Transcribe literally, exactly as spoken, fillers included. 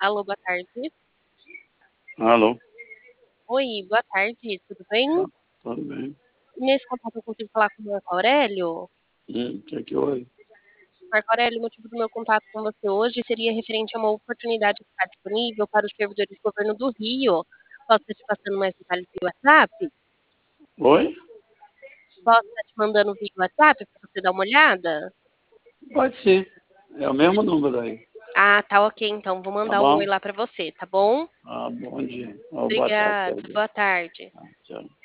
Alô, boa tarde. Alô. Oi, boa tarde, tudo bem? Tá, tudo bem. Nesse contato eu consigo falar com o Marco Aurélio? Hum, que que houve? Marco Aurélio, o motivo do meu contato com você hoje seria referente a uma oportunidade que está disponível para os servidores do governo do Rio. Posso estar te passando mais detalhes via WhatsApp? Oi? Posso estar te mandando via WhatsApp para você dar uma olhada? Pode ser. É o mesmo número aí. Ah, tá ok, então vou Tá mandar um oi bom? lá para você, tá bom? Ah, bom dia. Ó, boa tarde. Obrigada, Quer dizer. boa tarde. Tá, tchau.